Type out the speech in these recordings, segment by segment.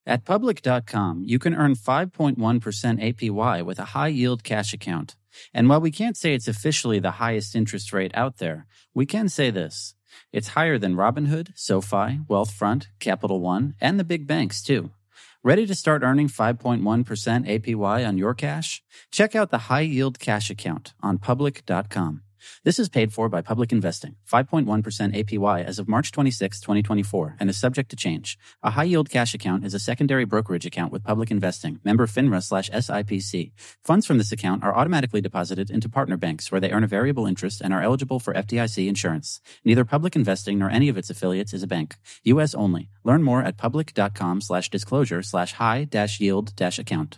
At Public.com, you can earn 5.1% APY with a high-yield cash account. And while we can't say it's officially the highest interest rate out there, we can say this. It's higher than Robinhood, SoFi, Wealthfront, Capital One, and the big banks, too. Ready to start earning 5.1% APY on your cash? Check out the high-yield cash account on Public.com. This is paid for by Public Investing, 5.1% APY as of March 26, 2024, and is subject to change. A high-yield cash account is a secondary brokerage account with Public Investing, member FINRA/SIPC. Funds from this account are automatically deposited into partner banks where they earn a variable interest and are eligible for FDIC insurance. Neither Public Investing nor any of its affiliates is a bank. U.S. only. Learn more at public.com/disclosure/high-yield-account.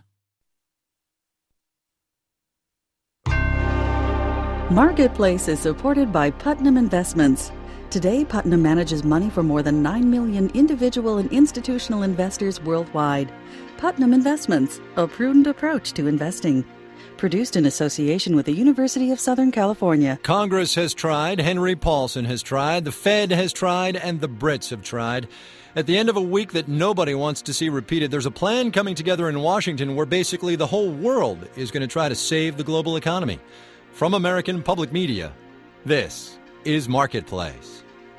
Marketplace is supported by Putnam Investments. Today, Putnam manages money for more than 9 million individual and institutional investors worldwide. Putnam Investments, a prudent approach to investing. Produced in association with the University of Southern California. Congress has tried, Henry Paulson has tried, the Fed has tried, and the Brits have tried. At the end of a week that nobody wants to see repeated, there's a plan coming together in Washington where basically the whole world is going to try to save the global economy. From American Public Media, this is Marketplace.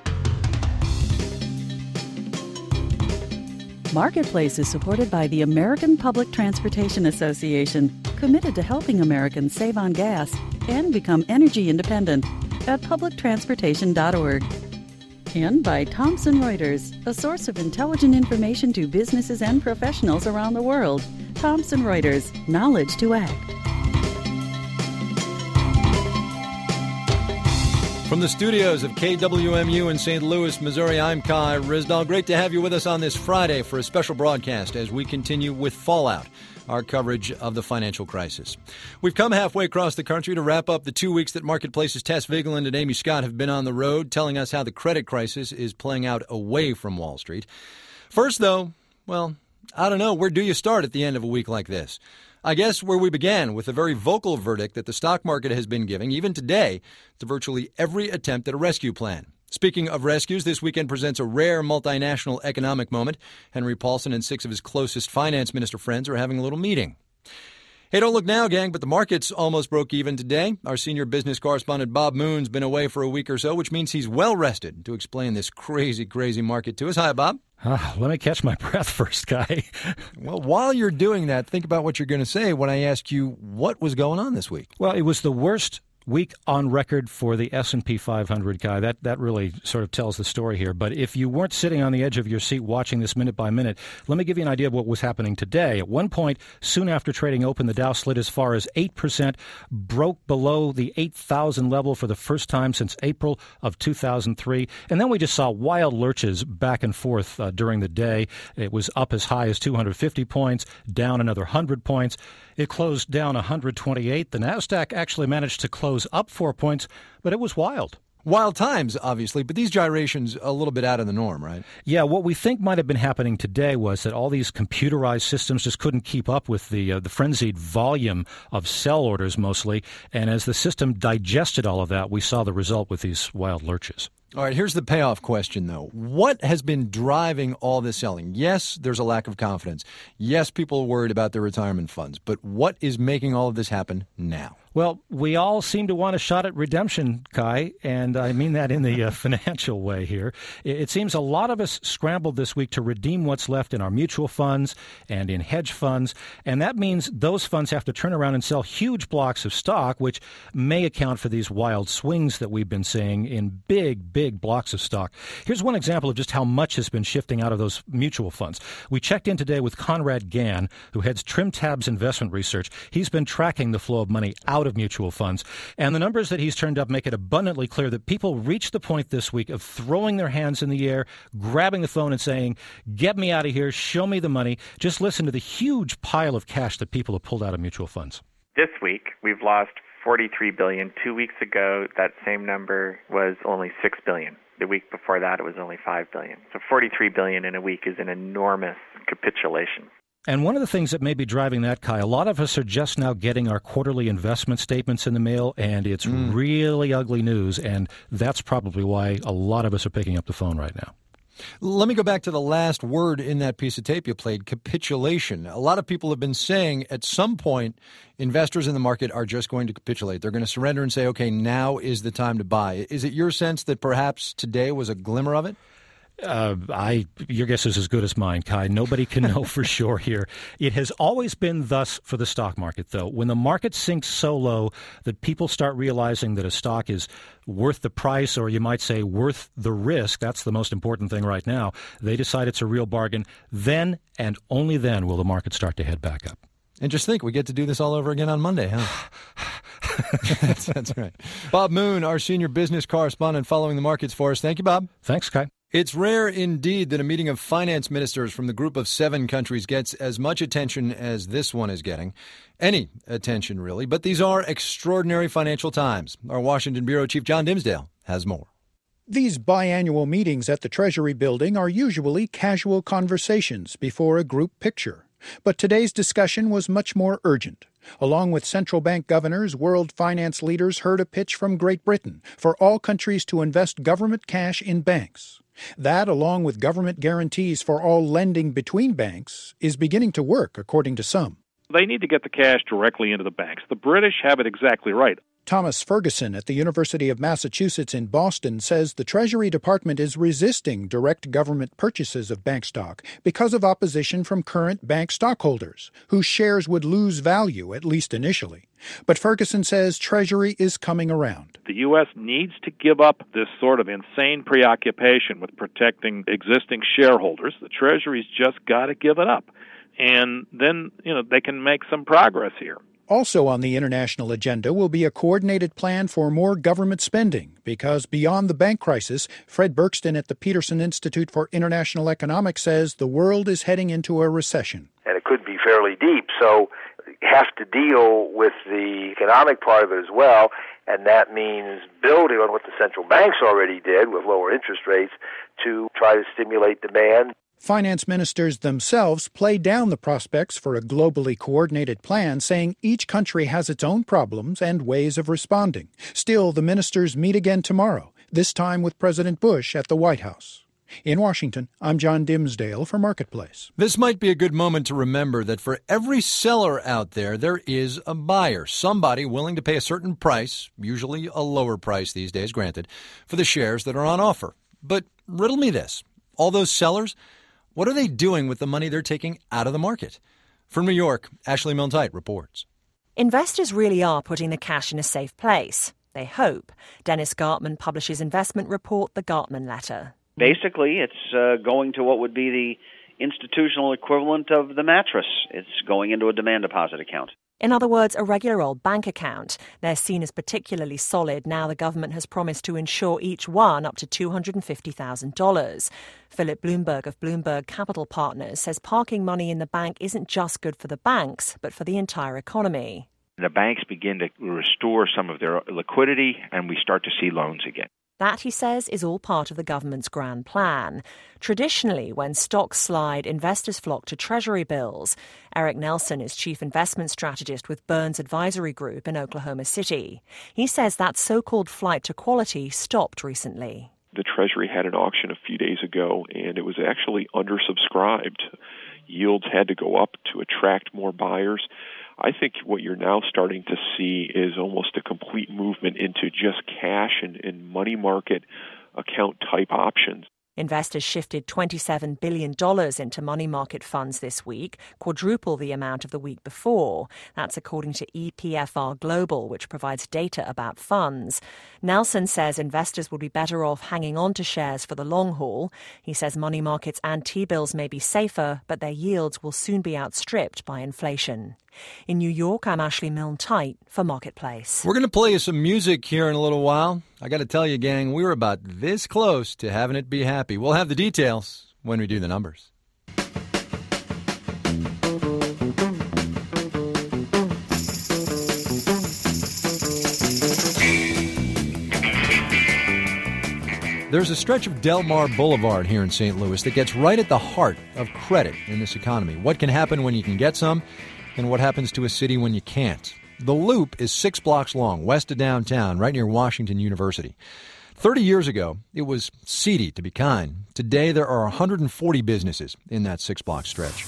Marketplace is supported by the American Public Transportation Association, committed to helping Americans save on gas and become energy independent at publictransportation.org. And by Thomson Reuters, a source of intelligent information to businesses and professionals around the world. Thomson Reuters, knowledge to act. From the studios of KWMU in St. Louis, Missouri, I'm Kai Ryssdal. Great to have you with us on this Friday for a special broadcast as we continue with Fallout, our coverage of the financial crisis. We've come halfway across the country to wrap up the 2 weeks that Marketplace's Tess Vigeland and Amy Scott have been on the road, telling us how the credit crisis is playing out away from Wall Street. First, though, well, I don't know, where do you start at the end of a week like this? I guess where we began with a very vocal verdict that the stock market has been giving, even today, to virtually every attempt at a rescue plan. Speaking of rescues, this weekend presents a rare multinational economic moment. Henry Paulson and 6 of his closest finance minister friends are having a little meeting. Hey, don't look now, gang, but the market's almost broke even today. Our senior business correspondent Bob Moon's been away for a week or so, which means he's well rested to explain this crazy, crazy market to us. Hi, Bob. Let me catch my breath first, Guy. Well, while you're doing that, think about what you're going to say when I ask you what was going on this week. Well, it was the worst week on record for the S&P 500, Guy. That really sort of tells the story here. But if you weren't sitting on the edge of your seat watching this minute by minute, let me give you an idea of what was happening today. At one point, soon after trading open, the Dow slid as far as 8%, broke below the 8,000 level for the first time since April of 2003. And then we just saw wild lurches back and forth during the day. It was up as high as 250 points, down another 100 points. It closed down 128. The NASDAQ actually managed to close up 4 points, but it was wild. Wild times, obviously, but these gyrations a little bit out of the norm, right? Yeah, what we think might have been happening today was that all these computerized systems just couldn't keep up with the frenzied volume of sell orders mostly, and as the system digested all of that, we saw the result with these wild lurches. All right, here's the payoff question, though. What has been driving all this selling? Yes, there's a lack of confidence. Yes, people are worried about their retirement funds. But what is making all of this happen now? Well, we all seem to want a shot at redemption, Kai, and I mean that in the financial way here. It seems a lot of us scrambled this week to redeem what's left in our mutual funds and in hedge funds, and that means those funds have to turn around and sell huge blocks of stock, which may account for these wild swings that we've been seeing in big blocks of stock. Here's one example of just how much has been shifting out of those mutual funds. We checked in today with Conrad Gann, who heads TrimTab's investment research. He's been tracking the flow of money out of mutual funds, and the numbers that he's turned up make it abundantly clear that people reached the point this week of throwing their hands in the air, grabbing the phone and saying, "Get me out of here, show me the money." Just listen to the huge pile of cash that people have pulled out of mutual funds. This week, we've lost $43 billion. 2 weeks ago, that same number was only $6 billion. The week before that, it was only $5 billion. So $43 billion in a week is an enormous capitulation. And one of the things that may be driving that, Kai, a lot of us are just now getting our quarterly investment statements in the mail, and it's really ugly news, and that's probably why a lot of us are picking up the phone right now. Let me go back to the last word in that piece of tape you played, capitulation. A lot of people have been saying at some point investors in the market are just going to capitulate. They're going to surrender and say, okay, now is the time to buy. Is it your sense that perhaps today was a glimmer of it? Your guess is as good as mine, Kai. Nobody can know for sure here. It has always been thus for the stock market, though. When the market sinks so low that people start realizing that a stock is worth the price, or you might say worth the risk, that's the most important thing right now, they decide it's a real bargain, then and only then will the market start to head back up. And just think, we get to do this all over again on Monday, huh? That's right. Bob Moon, our senior business correspondent following the markets for us. Thank you, Bob. Thanks, Kai. It's rare indeed that a meeting of finance ministers from the group of 7 countries gets as much attention as this one is getting. Any attention, really. But these are extraordinary financial times. Our Washington Bureau Chief John Dimsdale has more. These biannual meetings at the Treasury Building are usually casual conversations before a group picture. But today's discussion was much more urgent. Along with central bank governors, world finance leaders heard a pitch from Great Britain for all countries to invest government cash in banks. That, along with government guarantees for all lending between banks, is beginning to work, according to some. They need to get the cash directly into the banks. The British have it exactly right. Thomas Ferguson at the University of Massachusetts in Boston says the Treasury Department is resisting direct government purchases of bank stock because of opposition from current bank stockholders, whose shares would lose value, at least initially. But Ferguson says Treasury is coming around. The U.S. needs to give up this sort of insane preoccupation with protecting existing shareholders. The Treasury's just got to give it up. And then, they can make some progress here. Also on the international agenda will be a coordinated plan for more government spending, because beyond the bank crisis, Fred Berkston at the Peterson Institute for International Economics says the world is heading into a recession. And it could be fairly deep, so you have to deal with the economic part of it as well, and that means building on what the central banks already did with lower interest rates to try to stimulate demand. Finance ministers themselves play down the prospects for a globally coordinated plan, saying each country has its own problems and ways of responding. Still, the ministers meet again tomorrow, this time with President Bush at the White House. In Washington, I'm John Dimsdale for Marketplace. This might be a good moment to remember that for every seller out there, there is a buyer, somebody willing to pay a certain price, usually a lower price these days, granted, for the shares that are on offer. But riddle me this, all those sellers, what are they doing with the money they're taking out of the market? From New York, Ashley Milne-Tyte reports. Investors really are putting the cash in a safe place. They hope. Dennis Gartman publishes investment report, The Gartman Letter. Basically, it's going to what would be the institutional equivalent of the mattress. It's going into a demand deposit account. In other words, a regular old bank account. They're seen as particularly solid now the government has promised to insure each one up to $250,000. Philip Bloomberg of Bloomberg Capital Partners says parking money in the bank isn't just good for the banks, but for the entire economy. The banks begin to restore some of their liquidity, and we start to see loans again. That, he says, is all part of the government's grand plan. Traditionally, when stocks slide, investors flock to Treasury bills. Eric Nelson is chief investment strategist with Burns Advisory Group in Oklahoma City. He says that so-called flight to quality stopped recently. The Treasury had an auction a few days ago, and it was actually undersubscribed. Yields had to go up to attract more buyers. I think what you're now starting to see is almost a complete movement into just cash and money market account type options. Investors shifted $27 billion into money market funds this week, quadruple the amount of the week before. That's according to EPFR Global, which provides data about funds. Nelson says investors will be better off hanging on to shares for the long haul. He says money markets and T-bills may be safer, but their yields will soon be outstripped by inflation. In New York, I'm Ashley Milne-Tyte for Marketplace. We're going to play you some music here in a little while. I got to tell you, gang, we were about this close to having it be happy. We'll have the details when we do the numbers. There's a stretch of Del Mar Boulevard here in St. Louis that gets right at the heart of credit in this economy. What can happen when you can get some, and what happens to a city when you can't. The Loop is 6 blocks long, west of downtown, right near Washington University. 30 years ago, it was seedy, to be kind. Today, there are 140 businesses in that 6-block stretch.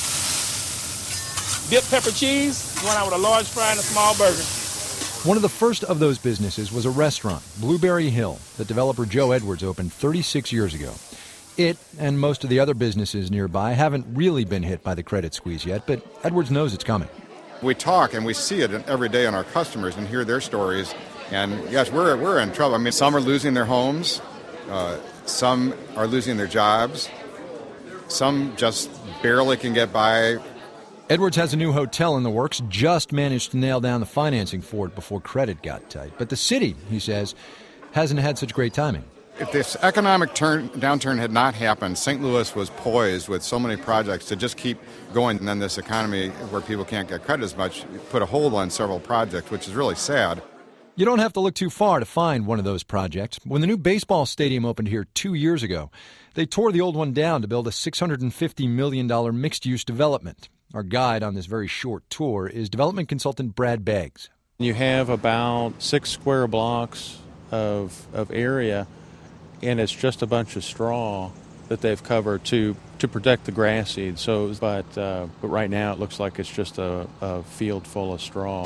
Dip pepper cheese, one out with a large fry and a small burger. One of the first of those businesses was a restaurant, Blueberry Hill, that developer Joe Edwards opened 36 years ago. It and most of the other businesses nearby haven't really been hit by the credit squeeze yet, but Edwards knows it's coming. We talk and we see it every day on our customers and hear their stories. And yes, we're in trouble. I mean, some are losing their homes, some are losing their jobs, some just barely can get by. Edwards has a new hotel in the works, just managed to nail down the financing for it before credit got tight. But the city, he says, hasn't had such great timing. If this economic downturn had not happened, St. Louis was poised with so many projects to just keep going. And then this economy where people can't get credit as much put a hold on several projects, which is really sad. You don't have to look too far to find one of those projects. When the new baseball stadium opened here 2 years ago, they tore the old one down to build a $650 million mixed-use development. Our guide on this very short tour is development consultant Brad Beggs. You have about 6 square blocks of area, and it's just a bunch of straw that they've covered to protect the grass seed. So, but right now it looks like it's just a field full of straw.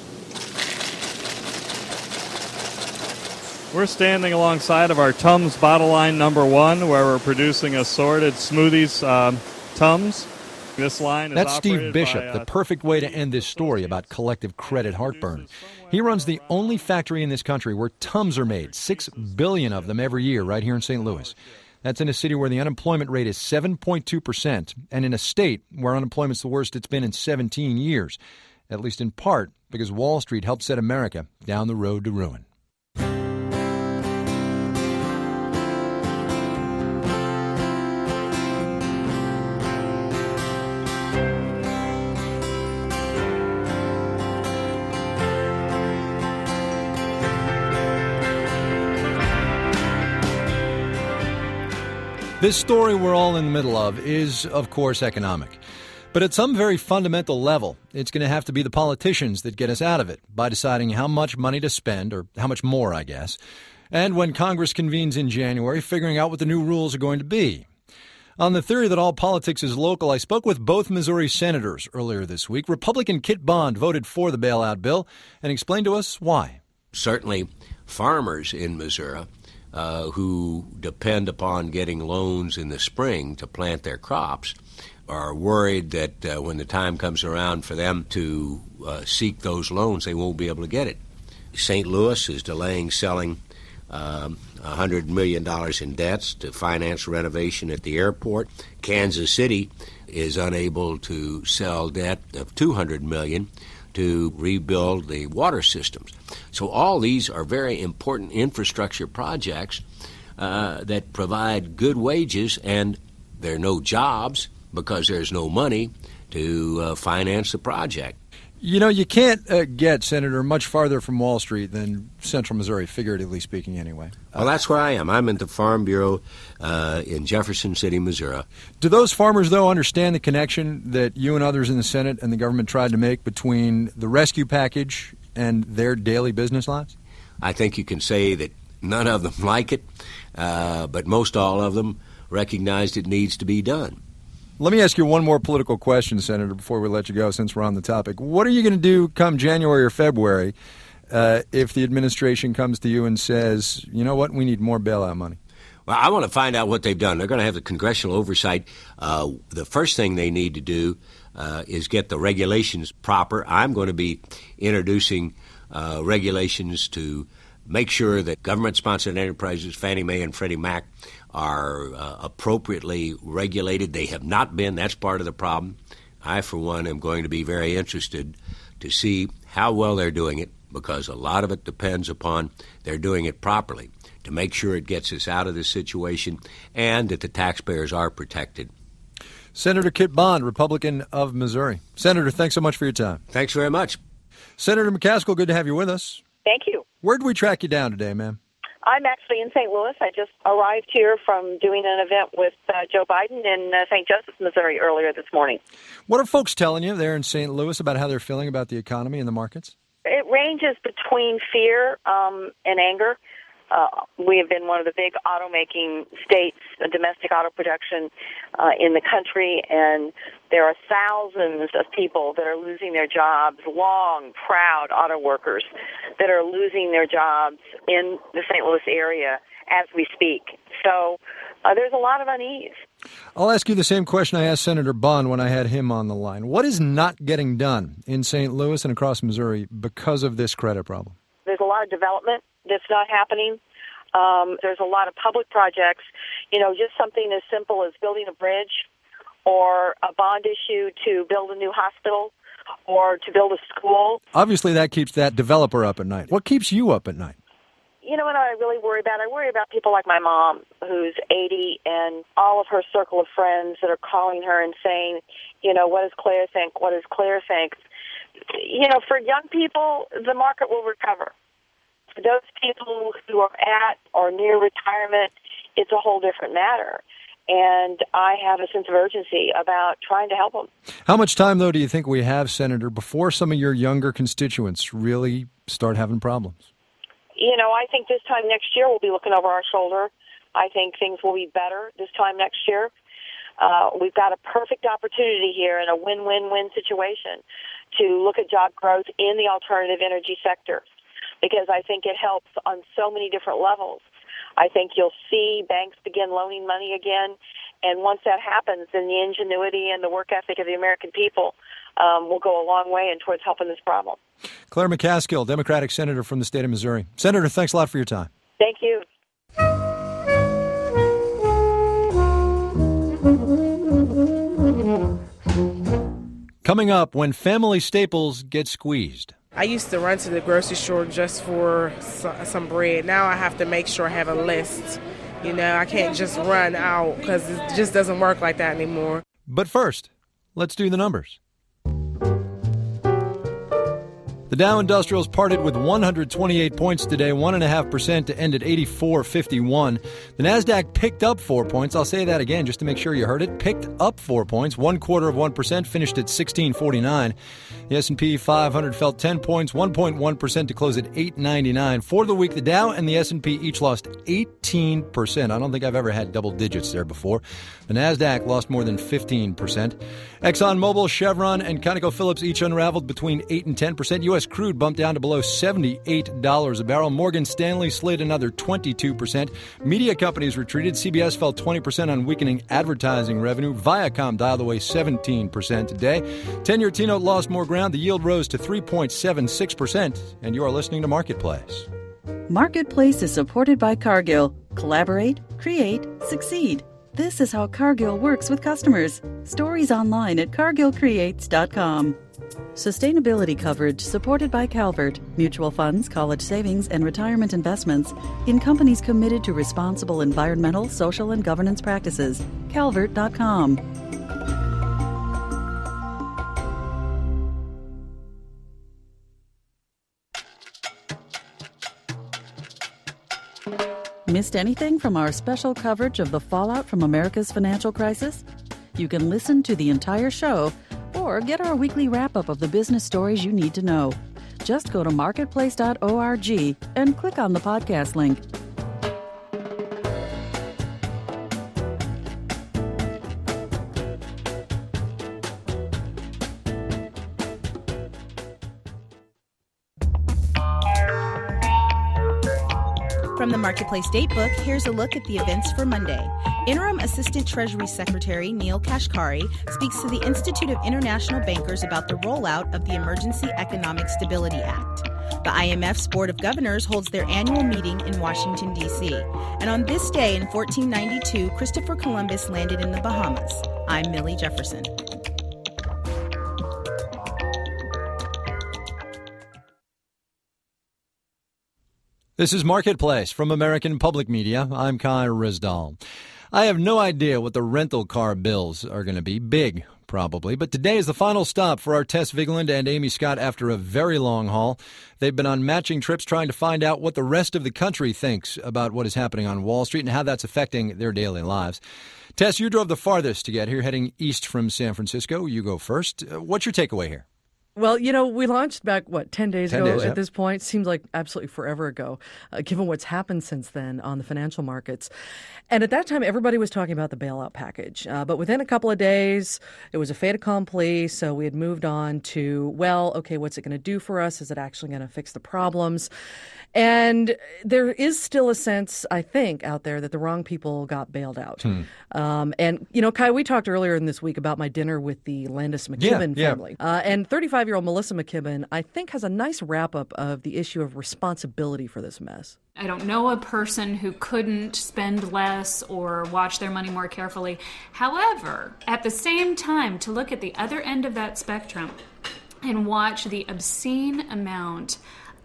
We're standing alongside of our Tums bottle line number 1, where we're producing assorted smoothies, Tums. This line is That's Steve Bishop, the perfect way to end this story about collective credit heartburn. He runs the only factory in this country where Tums are made, 6 billion of them every year right here in St. Louis. That's in a city where the unemployment rate is 7.2%, and in a state where unemployment's the worst it's been in 17 years, at least in part because Wall Street helped set America down the road to ruin. This story we're all in the middle of is, of course, economic. But at some very fundamental level, it's going to have to be the politicians that get us out of it by deciding how much money to spend, or how much more, I guess. And when Congress convenes in January, figuring out what the new rules are going to be. On the theory that all politics is local, I spoke with both Missouri senators earlier this week. Republican Kit Bond voted for the bailout bill and explained to us why. Certainly, farmers in Missouri who depend upon getting loans in the spring to plant their crops are worried that when the time comes around for them to seek those loans, they won't be able to get it. St. Louis is delaying selling $100 million in debts to finance renovation at the airport. Kansas City is unable to sell debt of $200 million to rebuild the water systems. So all these are very important infrastructure projects that provide good wages, and there are no jobs because there's no money to finance the project. You know, you can't get, Senator, much farther from Wall Street than Central Missouri, figuratively speaking, anyway. Well, that's where I am. I'm at the Farm Bureau in Jefferson City, Missouri. Do those farmers, though, understand the connection that you and others in the Senate and the government tried to make between the rescue package and their daily business lives? I think you can say that none of them like it, but most all of them recognized it needs to be done. Let me ask you one more political question, Senator, before we let you go, since we're on the topic. What are you going to do come January or February if the administration comes to you and says, you know what, we need more bailout money? Well, I want to find out what they've done. They're going to have the congressional oversight. The first thing they need to do is get the regulations proper. I'm going to be introducing regulations to make sure that government-sponsored enterprises, Fannie Mae and Freddie Mac, are appropriately regulated. They have not been. That's part of the problem. I, for one, am going to be very interested to see how well they're doing it, because a lot of it depends upon they're doing it properly, to make sure it gets us out of this situation and that the taxpayers are protected. Senator Kit Bond, Republican of Missouri. Senator, thanks so much for your time. Thanks very much. Senator McCaskill, good to have you with us. Thank you. Where did we track you down today, ma'am? I'm actually in St. Louis. I just arrived here from doing an event with Joe Biden in St. Joseph, Missouri earlier this morning. What are folks telling you there in St. Louis about how they're feeling about the economy and the markets? It ranges between fear and anger. We have been one of the big automaking states, domestic auto production in the country, and there are thousands of people that are losing their jobs, long, proud auto workers that are losing their jobs in the St. Louis area as we speak. So there's a lot of unease. I'll ask you the same question I asked Senator Bond when I had him on the line. What is not getting done in St. Louis and across Missouri because of this credit problem? There's a lot of development that's not happening. There's a lot of public projects, just something as simple as building a bridge or a bond issue to build a new hospital or to build a school. Obviously, that keeps that developer up at night. What keeps you up at night? You know what I really worry about? I worry about people like my mom, who's 80, and all of her circle of friends that are calling her and saying, what does Claire think? What does Claire think? For young people, the market will recover. For those people who are at or near retirement, it's a whole different matter. And I have a sense of urgency about trying to help them. How much time, though, do you think we have, Senator, before some of your younger constituents really start having problems? I think this time next year we'll be looking over our shoulder. I think things will be better this time next year. We've got a perfect opportunity here in a win-win-win situation to look at job growth in the alternative energy sector, because I think it helps on so many different levels. I think you'll see banks begin loaning money again, and once that happens, then the ingenuity and the work ethic of the American people will go a long way in towards helping this problem. Claire McCaskill, Democratic Senator from the state of Missouri. Senator, thanks a lot for your time. Thank you. Coming up, when family staples get squeezed. I used to run to the grocery store just for some bread. Now I have to make sure I have a list. I can't just run out because it just doesn't work like that anymore. But first, let's do the numbers. The Dow Industrials parted with 128 points today, 1.5% to end at 84.51. The Nasdaq picked up 4 points. I'll say that again just to make sure you heard it. Picked up 4 points, 0.25%, finished at 1649. The S&P 500 fell 10 points, 1.1% to close at 899. For the week, the Dow and the S&P each lost 18%. I don't think I've ever had double digits there before. The Nasdaq lost more than 15%. ExxonMobil, Chevron, and ConocoPhillips each unraveled between 8 and 10%. U.S. crude bumped down to below $78 a barrel. Morgan Stanley slid another 22%. Media companies retreated. CBS fell 20% on weakening advertising revenue. Viacom dialed away 17% today. 10-year T-note lost more ground. The yield rose to 3.76%. And you are listening to Marketplace. Marketplace is supported by Cargill. Collaborate, create, succeed. This is how Cargill works with customers. Stories online at cargillcreates.com. Sustainability coverage supported by Calvert, mutual funds, college savings, and retirement investments in companies committed to responsible environmental, social, and governance practices. Calvert.com. Missed anything from our special coverage of the fallout from America's financial crisis? You can listen to the entire show or get our weekly wrap-up of the business stories you need to know. Just go to marketplace.org and click on the podcast link. From the Marketplace Datebook, here's a look at the events for Monday. Interim Assistant Treasury Secretary Neil Kashkari speaks to the Institute of International Bankers about the rollout of the Emergency Economic Stability Act. The IMF's Board of Governors holds their annual meeting in Washington, D.C. And on this day in 1492, Christopher Columbus landed in the Bahamas. I'm Millie Jefferson. This is Marketplace from American Public Media. I'm Kai Risdahl. I have no idea what the rental car bills are going to be. Big, probably. But today is the final stop for our Tess Vigeland and Amy Scott after a very long haul. They've been on matching trips trying to find out what the rest of the country thinks about what is happening on Wall Street and how that's affecting their daily lives. Tess, you drove the farthest to get here, heading east from San Francisco. You go first. What's your takeaway here? Well, we launched back, 10 days ago at this point. Seems like absolutely forever ago, given what's happened since then on the financial markets. And at that time, everybody was talking about the bailout package. But within a couple of days, it was a fait accompli. So we had moved on to, what's it going to do for us? Is it actually going to fix the problems? And there is still a sense, I think, out there that the wrong people got bailed out. And, Kai, we talked earlier in this week about my dinner with the Landis McKibben family. And 35-year-old Melissa McKibben, I think, has a nice wrap-up of the issue of responsibility for this mess. I don't know a person who couldn't spend less or watch their money more carefully. However, at the same time, to look at the other end of that spectrum and watch the obscene amount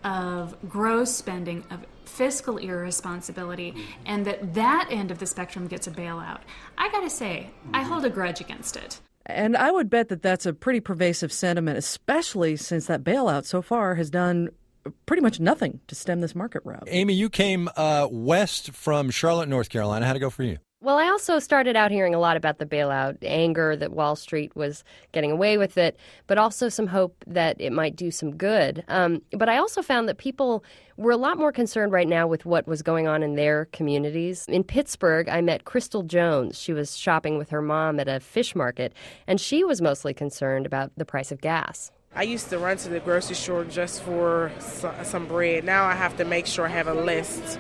of gross spending, of fiscal irresponsibility, and that end of the spectrum gets a bailout, I gotta say, I hold a grudge against it. And I would bet that that's a pretty pervasive sentiment, especially since that bailout so far has done pretty much nothing to stem this market rout. Amy, you came west from Charlotte, North Carolina. How'd it go for you? Well, I also started out hearing a lot about the bailout, anger that Wall Street was getting away with it, but also some hope that it might do some good. But I also found that people were a lot more concerned right now with what was going on in their communities. In Pittsburgh, I met Crystal Jones. She was shopping with her mom at a fish market, and she was mostly concerned about the price of gas. I used to run to the grocery store just for some bread. Now I have to make sure I have a list.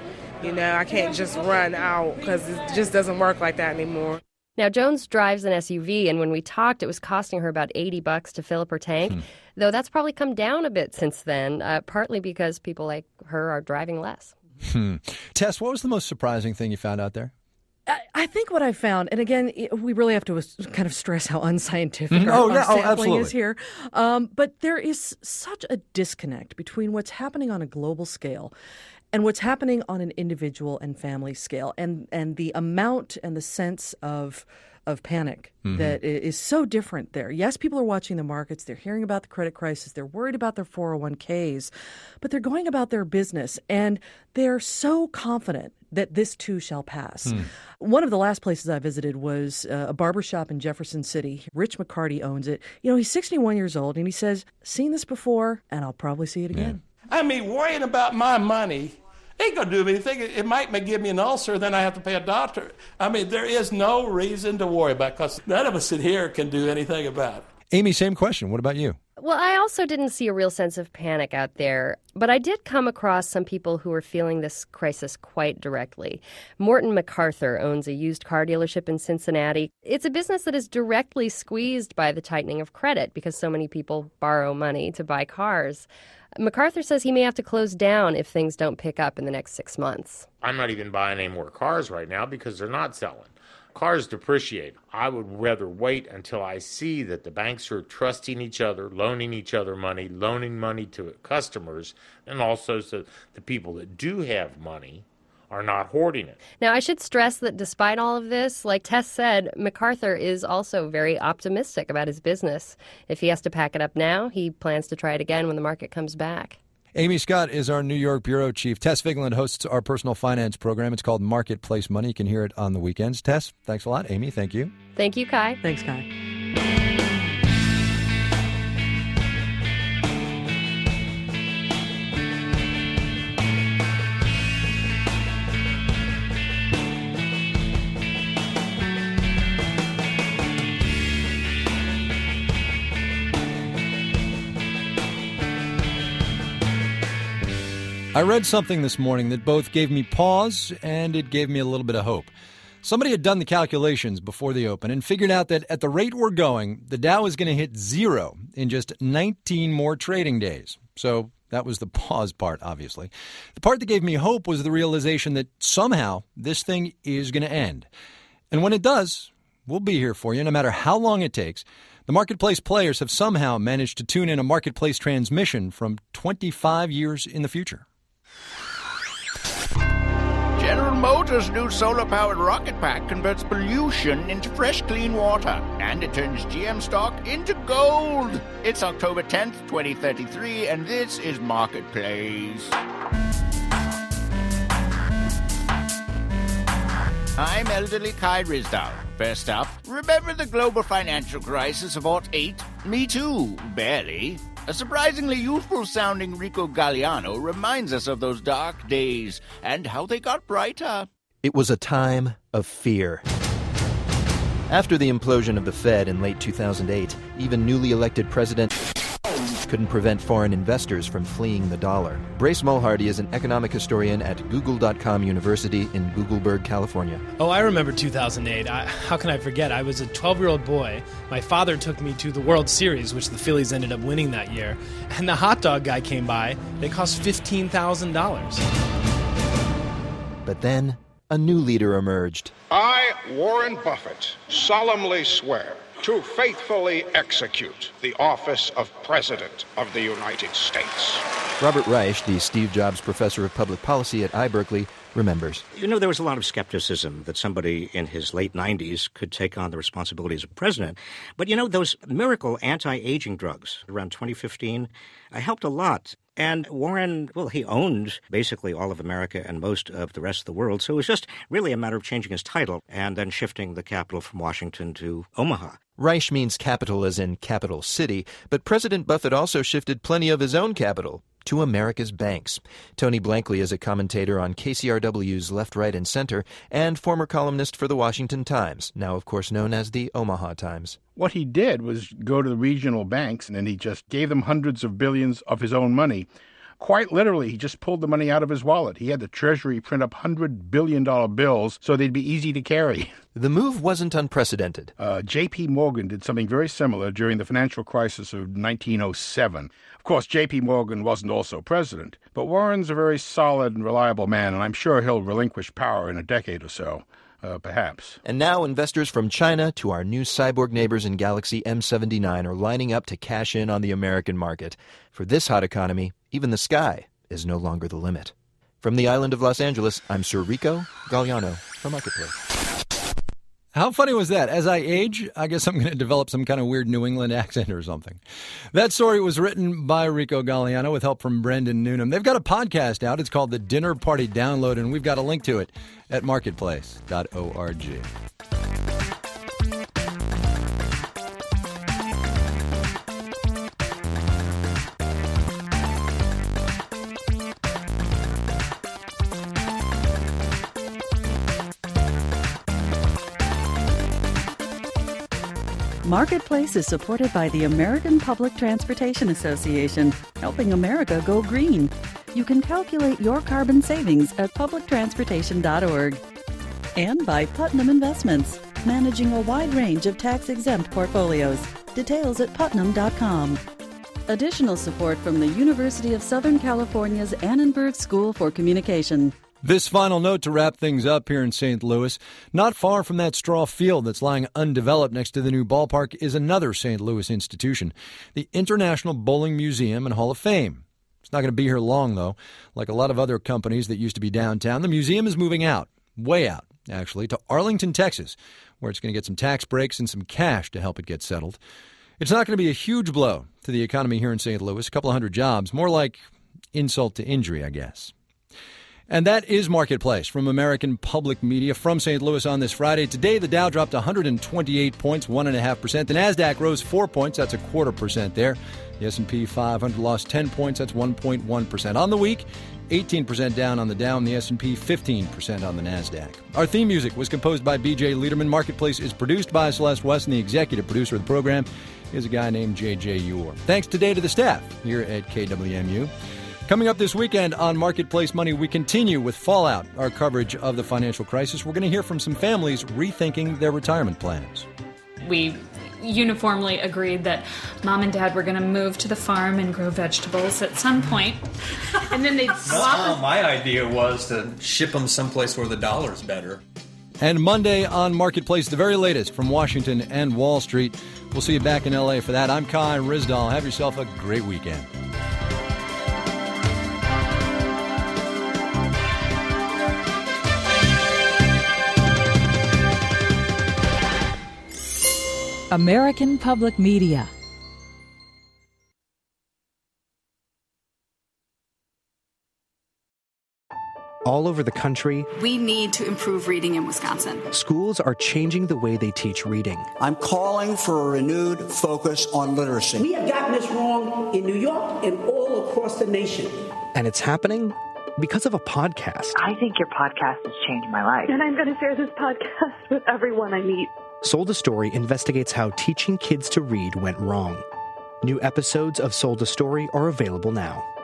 I can't just run out because it just doesn't work like that anymore. Now, Jones drives an SUV, and when we talked, it was costing her about $80 to fill up her tank, though that's probably come down a bit since then, partly because people like her are driving less. Tess, what was the most surprising thing you found out there? I think what I found, and again, we really have to kind of stress how unscientific our sampling is here, but there is such a disconnect between what's happening on a global scale and what's happening on an individual and family scale, and the amount and the sense of panic that is so different there. Yes, people are watching the markets. They're hearing about the credit crisis. They're worried about their 401ks, but they're going about their business, and they're so confident that this too shall pass. One of the last places I visited was a barbershop in Jefferson City. Rich McCarty owns it. He's 61 years old, and he says, seen this before, and I'll probably see it again. Worrying about my money ain't going to do anything. It might give me an ulcer, then I have to pay a doctor. There is no reason to worry about it because none of us in here can do anything about it. Amy, same question. What about you? Well, I also didn't see a real sense of panic out there, but I did come across some people who were feeling this crisis quite directly. Morton MacArthur owns a used car dealership in Cincinnati. It's a business that is directly squeezed by the tightening of credit because so many people borrow money to buy cars. MacArthur says he may have to close down if things don't pick up in the next 6 months. I'm not even buying any more cars right now because they're not selling. Cars depreciate. I would rather wait until I see that the banks are trusting each other, loaning each other money, loaning money to customers, and also so the people that do have money are not hoarding it. Now, I should stress that despite all of this, like Tess said, MacArthur is also very optimistic about his business. If he has to pack it up now, he plans to try it again when the market comes back. Amy Scott is our New York bureau chief. Tess Figland hosts our personal finance program. It's called Marketplace Money. You can hear it on the weekends. Tess, thanks a lot. Amy, thank you. Thank you, Kai. Thanks, Kai. I read something this morning that both gave me pause and it gave me a little bit of hope. Somebody had done the calculations before the open and figured out that at the rate we're going, the Dow is going to hit zero in just 19 more trading days. So that was the pause part, obviously. The part that gave me hope was the realization that somehow this thing is going to end. And when it does, we'll be here for you no matter how long it takes. The Marketplace players have somehow managed to tune in a Marketplace transmission from 25 years in the future. General Motors' new solar-powered rocket pack converts pollution into fresh, clean water, and it turns GM stock into gold. It's October 10th, 2033, and this is Marketplace. I'm elderly Kai Rizdal. First up, remember the global financial crisis of '08? Me too, barely. A surprisingly youthful-sounding Rico Galliano reminds us of those dark days and how they got brighter. It was a time of fear. After the implosion of the Fed in late 2008, even newly elected President couldn't prevent foreign investors from fleeing the dollar. Brace Mulhardy is an economic historian at Google.com University in Googleburg, California. Oh, I remember 2008. How can I forget? I was a 12-year-old boy. My father took me to the World Series, which the Phillies ended up winning that year. And the hot dog guy came by. They cost $15,000. But then, a new leader emerged. I, Warren Buffett, solemnly swear to faithfully execute the office of President of the United States. Robert Reich, the Steve Jobs Professor of Public Policy at iBerkeley, remembers. You know, there was a lot of skepticism that somebody in his late 90s could take on the responsibilities of president. But, you know, those miracle anti-aging drugs around 2015 helped a lot. And Warren, well, he owned basically all of America and most of the rest of the world, so it was just really a matter of changing his title and then shifting the capital from Washington to Omaha. Reich means capital as in capital city, but President Buffett also shifted plenty of his own capital to America's banks. Tony Blankley is a commentator on KCRW's Left, Right, and Center and former columnist for the Washington Times, now of course known as the Omaha Times. What he did was go to the regional banks and he just gave them hundreds of billions of his own money. Quite literally, he just pulled the money out of his wallet. He had the Treasury print up $100 billion bills so they'd be easy to carry. The move wasn't unprecedented. J.P. Morgan did something very similar during the financial crisis of 1907. Of course, J.P. Morgan wasn't also president, but Warren's a very solid and reliable man, and I'm sure he'll relinquish power in a decade or so. Perhaps. And now investors from China to our new cyborg neighbors in Galaxy M79 are lining up to cash in on the American market. For this hot economy, even the sky is no longer the limit. From the island of Los Angeles, I'm Sir Rico Galliano for Marketplace. How funny was that? As I age, I guess I'm going to develop some kind of weird New England accent or something. That story was written by Rico Galliano with help from Brendan Noonan. They've got a podcast out. It's called The Dinner Party Download, and we've got a link to it at marketplace.org. Marketplace is supported by the American Public Transportation Association, helping America go green. You can calculate your carbon savings at publictransportation.org. And by Putnam Investments, managing a wide range of tax-exempt portfolios. Details at putnam.com. Additional support from the University of Southern California's Annenberg School for Communication. This final note to wrap things up here in St. Louis. Not far from that straw field that's lying undeveloped next to the new ballpark is another St. Louis institution, the International Bowling Museum and Hall of Fame. It's not going to be here long, though. Like a lot of other companies that used to be downtown, the museum is moving out, way out, actually, to Arlington, Texas, where it's going to get some tax breaks and some cash to help it get settled. It's not going to be a huge blow to the economy here in St. Louis, a couple of hundred jobs, more like insult to injury, I guess. And that is Marketplace from American Public Media from St. Louis on this Friday. Today, the Dow dropped 128 points, 1.5%. The NASDAQ rose 4 points. That's 0.25% there. The S&P 500 lost 10 points. That's 1.1%. On the week, 18% down on the Dow and the S&P, 15% on the NASDAQ. Our theme music was composed by B.J. Liederman. Marketplace is produced by Celeste West, and the executive producer of the program is a guy named J.J. Ure. Thanks today to the staff here at KWMU. Coming up this weekend on Marketplace Money, we continue with Fallout, our coverage of the financial crisis. We're going to hear from some families rethinking their retirement plans. We uniformly agreed that Mom and Dad were going to move to the farm and grow vegetables at some point. And then they'd swap. My idea was to ship them someplace where the dollar's better. And Monday on Marketplace, the very latest from Washington and Wall Street. We'll see you back in L.A. for that. I'm Kai Ryssdal. Have yourself a great weekend. American Public Media. all over the country. We need to improve reading in Wisconsin. Schools are changing the way they teach reading. I'm calling for a renewed focus on literacy. We have gotten this wrong in New York and all across the nation. And it's happening because of a podcast. I think your podcast has changed my life. And I'm going to share this podcast with everyone I meet. Sold a Story investigates how teaching kids to read went wrong. New episodes of Sold a Story are available now.